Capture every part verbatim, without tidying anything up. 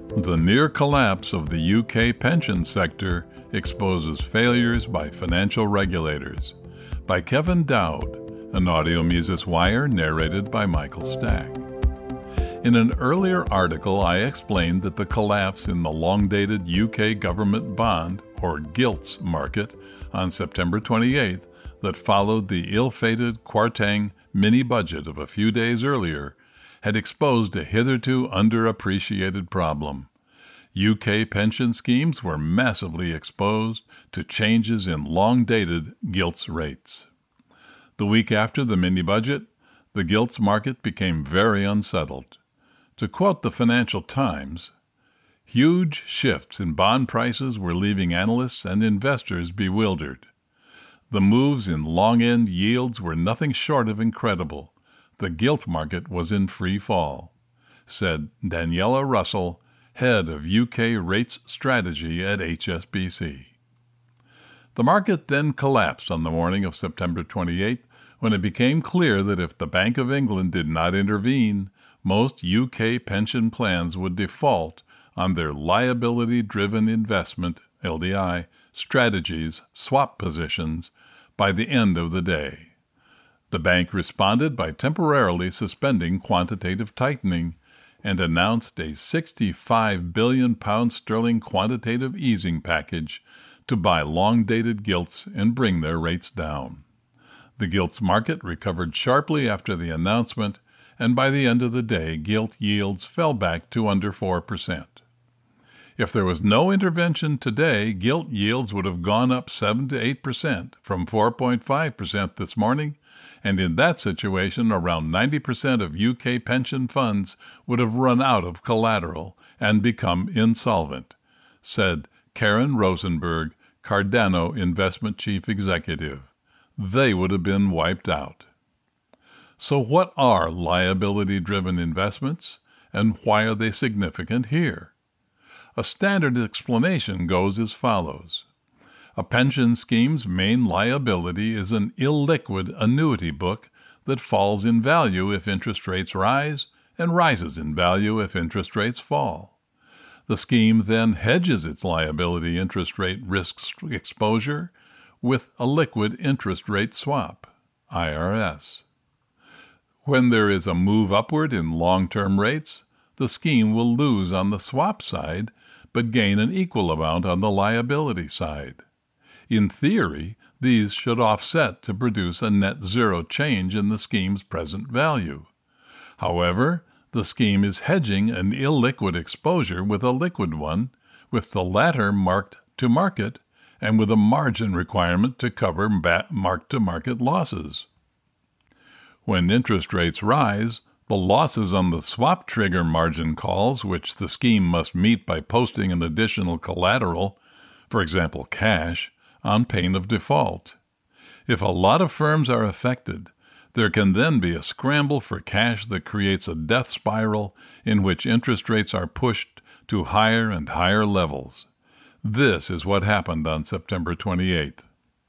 The near collapse of the U K pension sector exposes failures by financial regulators. By Kevin Dowd, an Audio Mises Wire narrated by Michael Stack. In an earlier article, I explained that the collapse in the long-dated U K government bond, or gilts, market on September twenty-eighth that followed the ill-fated Kwarteng mini-budget of a few days earlier had exposed a hitherto underappreciated problem. U K pension schemes were massively exposed to changes in long-dated gilts rates. The week after the mini-budget, the gilts market became very unsettled. To quote the Financial Times, huge shifts in bond prices were leaving analysts and investors bewildered. The moves in long-end yields were nothing short of incredible. The gilt market was in free fall, said Daniela Russell, head of U K rates strategy at H S B C. The market then collapsed on the morning of September twenty-eighth when it became clear that if the Bank of England did not intervene, most U K pension plans would default on their liability-driven investment, L D I, strategies, swap positions, by the end of the day. The bank responded by temporarily suspending quantitative tightening and announced a sixty-five billion pounds sterling quantitative easing package to buy long-dated gilts and bring their rates down. The gilts market recovered sharply after the announcement, and by the end of the day, gilt yields fell back to under four percent. If there was no intervention today, gilt yields would have gone up seven to eight percent from four point five percent this morning, and in that situation, around ninety percent of U K pension funds would have run out of collateral and become insolvent, said Karen Rosenberg, Cardano Investment Chief Executive. They would have been wiped out. So what are liability-driven investments, and why are they significant here? A standard explanation goes as follows. A pension scheme's main liability is an illiquid annuity book that falls in value if interest rates rise and rises in value if interest rates fall. The scheme then hedges its liability interest rate risk exposure with a liquid interest rate swap, I R S. When there is a move upward in long-term rates, the scheme will lose on the swap side but gain an equal amount on the liability side. In theory, these should offset to produce a net zero change in the scheme's present value. However, the scheme is hedging an illiquid exposure with a liquid one, with the latter marked to market and with a margin requirement to cover mark-to-market losses. When interest rates rise, the losses on the swap trigger margin calls, which the scheme must meet by posting an additional collateral, for example cash, on pain of default. If a lot of firms are affected, there can then be a scramble for cash that creates a death spiral in which interest rates are pushed to higher and higher levels. This is what happened on September twenty-eighth.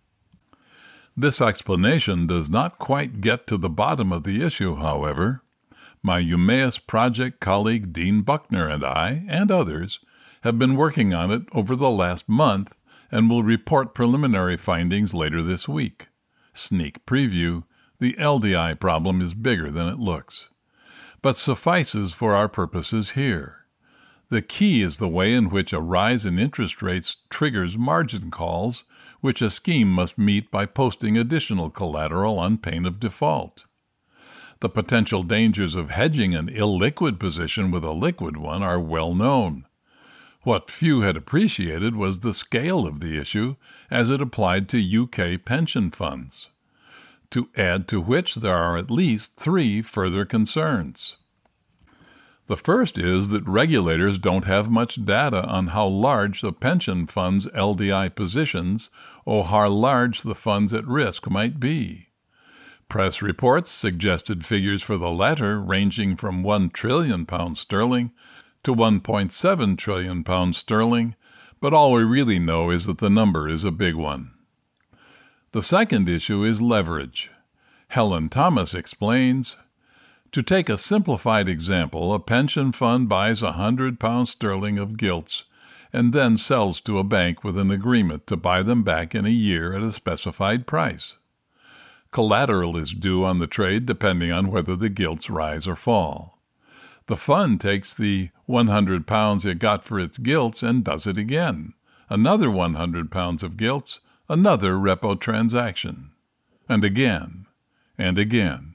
This explanation does not quite get to the bottom of the issue, however. My Eumaeus Project colleague Dean Buckner and I, and others, have been working on it over the last month and will report preliminary findings later this week. Sneak preview, the L D I problem is bigger than it looks, but suffices for our purposes here. The key is the way in which a rise in interest rates triggers margin calls, which a scheme must meet by posting additional collateral on pain of default. The potential dangers of hedging an illiquid position with a liquid one are well known. What few had appreciated was the scale of the issue as it applied to U K pension funds, to add to which there are at least three further concerns. The first is that regulators don't have much data on how large the pension fund's L D I positions or how large the funds at risk might be. Press reports suggested figures for the latter ranging from one trillion pounds sterling to one point seven trillion pounds sterling, but all we really know is that the number is a big one. The second issue is leverage. Helen Thomas explains, To take a simplified example, a pension fund buys a hundred pounds sterling of gilts and then sells to a bank with an agreement to buy them back in a year at a specified price. Collateral is due on the trade depending on whether the gilts rise or fall. The fund takes the one hundred pounds it got for its gilts and does it again. Another one hundred pounds of gilts, another repo transaction. And again, and again.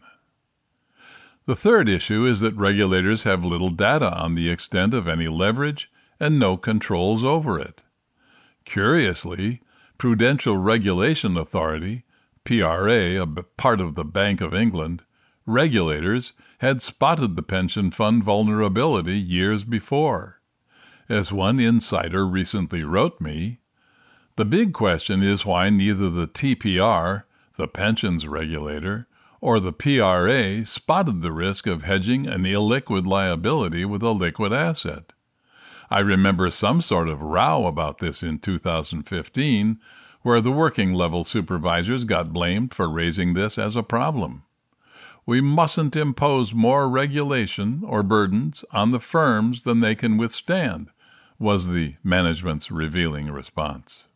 The third issue is that regulators have little data on the extent of any leverage and no controls over it. Curiously, Prudential Regulation Authority, P R A, a part of the Bank of England, regulators had spotted the pension fund vulnerability years before. As one insider recently wrote me, the big question is why neither the T P R, the pensions regulator, or the P R A spotted the risk of hedging an illiquid liability with a liquid asset. I remember some sort of row about this in two thousand fifteen, where the working-level supervisors got blamed for raising this as a problem. We mustn't impose more regulation or burdens on the firms than they can withstand, was the management's revealing response.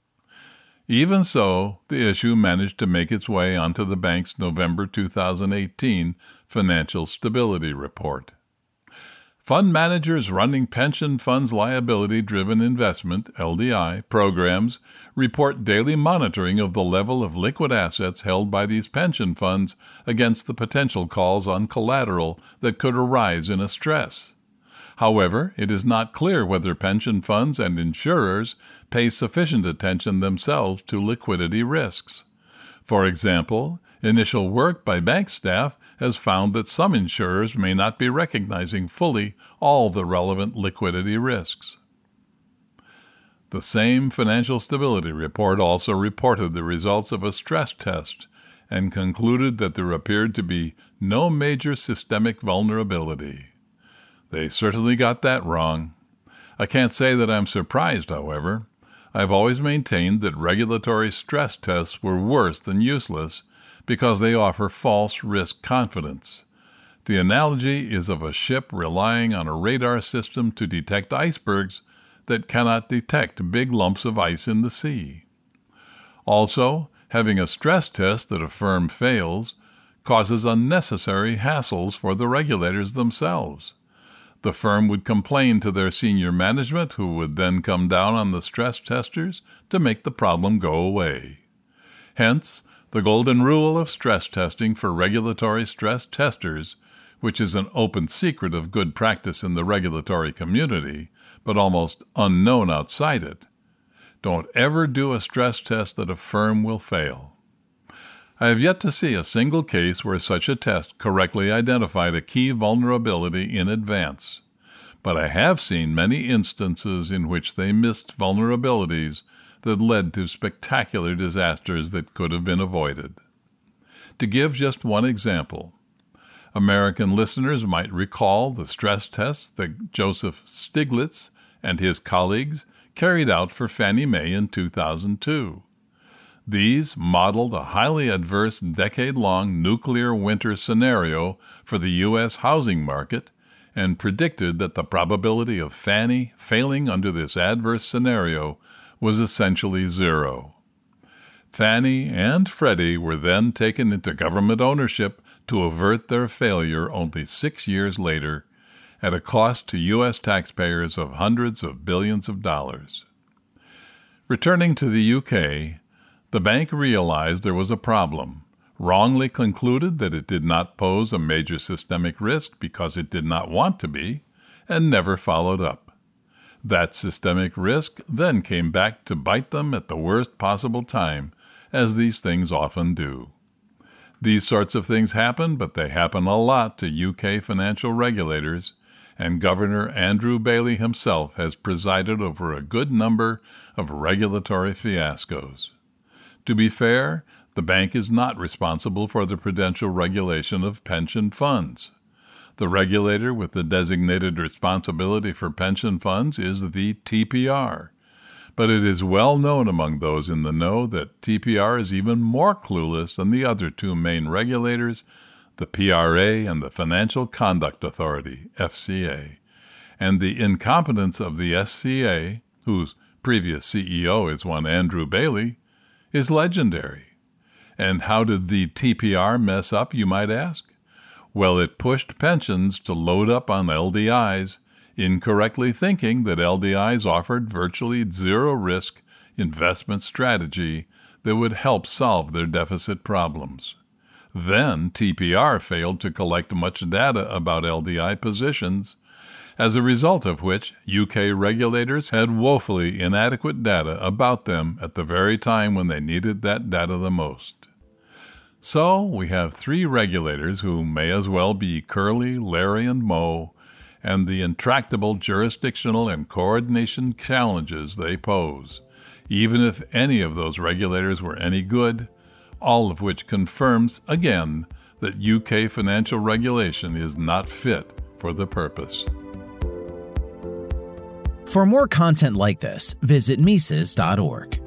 Even so, the issue managed to make its way onto the bank's November two thousand eighteen Financial Stability Report. Fund managers running pension funds liability-driven investment, L D I, programs report daily monitoring of the level of liquid assets held by these pension funds against the potential calls on collateral that could arise in a stress. However, it is not clear whether pension funds and insurers pay sufficient attention themselves to liquidity risks. For example, initial work by bank staff has found that some insurers may not be recognizing fully all the relevant liquidity risks. The same Financial Stability Report also reported the results of a stress test and concluded that there appeared to be no major systemic vulnerability. They certainly got that wrong. I can't say that I'm surprised, however. I've always maintained that regulatory stress tests were worse than useless because they offer false risk confidence. The analogy is of a ship relying on a radar system to detect icebergs that cannot detect big lumps of ice in the sea. Also, having a stress test that a firm fails causes unnecessary hassles for the regulators themselves. The firm would complain to their senior management, who would then come down on the stress testers to make the problem go away. Hence, the golden rule of stress testing for regulatory stress testers, which is an open secret of good practice in the regulatory community, but almost unknown outside it. Don't ever do a stress test that a firm will fail. I have yet to see a single case where such a test correctly identified a key vulnerability in advance, but I have seen many instances in which they missed vulnerabilities that led to spectacular disasters that could have been avoided. To give just one example, American listeners might recall the stress tests that Joseph Stiglitz and his colleagues carried out for Fannie Mae in two thousand two. These modeled a highly adverse decade-long nuclear winter scenario for the U S housing market and predicted that the probability of Fannie failing under this adverse scenario was essentially zero. Fannie and Freddie were then taken into government ownership to avert their failure only six years later, at a cost to U S taxpayers of hundreds of billions of dollars. Returning to the U K, the bank realized there was a problem, wrongly concluded that it did not pose a major systemic risk because it did not want to be, and never followed up. That systemic risk then came back to bite them at the worst possible time, as these things often do. These sorts of things happen, but they happen a lot to U K financial regulators, and Governor Andrew Bailey himself has presided over a good number of regulatory fiascos. To be fair, the bank is not responsible for the prudential regulation of pension funds. The regulator with the designated responsibility for pension funds is the T P R, but it is well known among those in the know that T P R is even more clueless than the other two main regulators, the P R A and the Financial Conduct Authority, F C A, and the incompetence of the S C A, whose previous C E O is one Andrew Bailey, is legendary. And how did the T P R mess up, you might ask? Well, it pushed pensions to load up on L D Is, incorrectly thinking that L D Is offered virtually zero-risk investment strategy that would help solve their deficit problems. Then T P R failed to collect much data about L D I positions, as a result of which U K regulators had woefully inadequate data about them at the very time when they needed that data the most. So we have three regulators who may as well be Curly, Larry, and Moe, and the intractable jurisdictional and coordination challenges they pose, even if any of those regulators were any good, all of which confirms, again, that U K financial regulation is not fit for the purpose. For more content like this, visit Mises dot org.